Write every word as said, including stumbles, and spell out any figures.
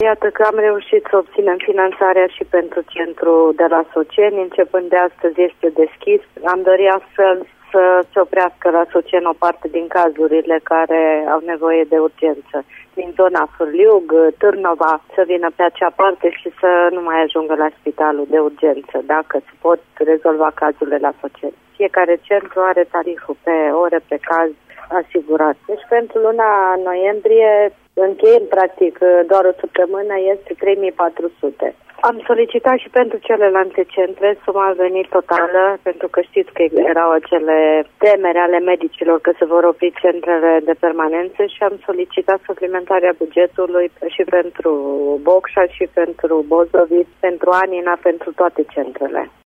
Iată că am reușit să obținem finanțarea și pentru centru de la Soceni. Începând de astăzi este deschis. Am dorit astfel să se oprească la Soceni o parte din cazurile care au nevoie de urgență. Din zona Fârliug, Târnova, să vină pe acea parte și să nu mai ajungă la spitalul de urgență, dacă se pot rezolva cazurile la Soceni. Fiecare centru are tariful pe ore, pe caz asigurat. Deci pentru luna noiembrie încheiem practic doar o săptămână, este trei mii patru sute. Am solicitat și pentru celelalte centre suma venit totală, pentru că știți că erau acele temere ale medicilor că se vor opri centrele de permanență și am solicitat suplimentarea bugetului și pentru Bocșa și pentru Bozoviț, pentru Anina, pentru toate centrele.